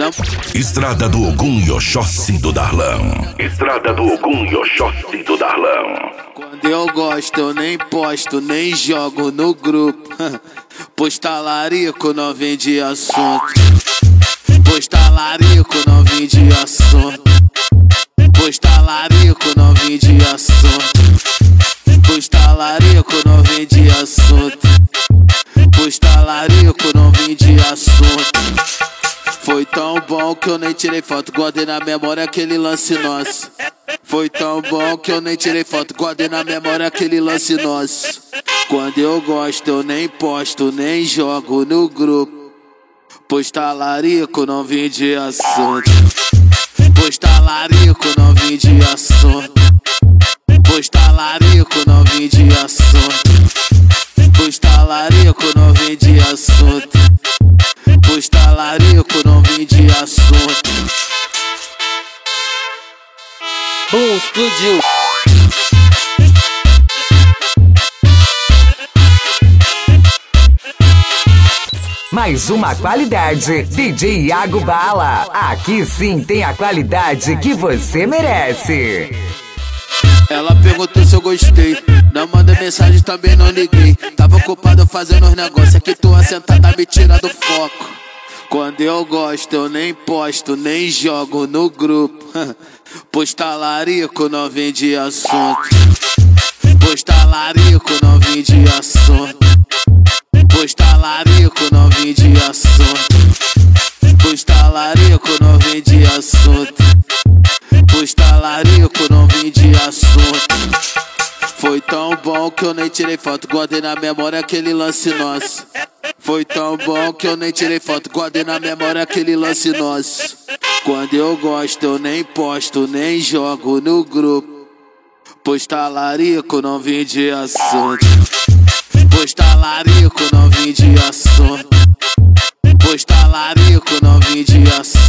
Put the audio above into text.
Estrada do Ogum e Oxóssi do Darlão. Estrada do Ogum e Oxóssi do Darlão. Quando eu gosto eu nem posto, nem jogo no grupo. Pois talarico não vem de assunto. Pois talarico não vem de assunto. Pois talarico não vem de assunto. Pois talarico não vem de assunto. Pois talarico não vem de assunto. Foi tão bom que eu nem tirei foto, guardei na memória aquele lance nosso. Foi tão bom que eu nem tirei foto, guardei na memória aquele lance nosso. Quando eu gosto eu nem posto, nem jogo no grupo. Pois talarico não vem de assunto. Pois talarico não vem de assunto. Pois talarico não vem de assunto. Pois talarico não vem de assunto. Pois talarico não vem de assunto. Explodiu. Mais uma qualidade, DJ Iago Bala. Aqui sim tem a qualidade que você merece. Ela perguntou se eu gostei, não mandei mensagem, também não liguei. Tava ocupado fazendo os negócios, aqui tô assentada me tira do foco. Quando eu gosto eu nem posto, nem jogo no grupo. Pois talarico não vem de assunto. Pois talarico não vem de assunto. Pois talarico não vem de assunto. Pois talarico não vem de assunto. Pois talarico não vem de assunto. Foi tão bom que eu nem tirei foto, guardei na memória aquele lance nosso. Foi tão bom que eu nem tirei foto, guardei na memória aquele lance nosso. Quando eu gosto eu nem posto, nem jogo no grupo. Pois talarico não vem de assunto. Pois talarico não vem de assunto. Pois talarico não vem de assunto.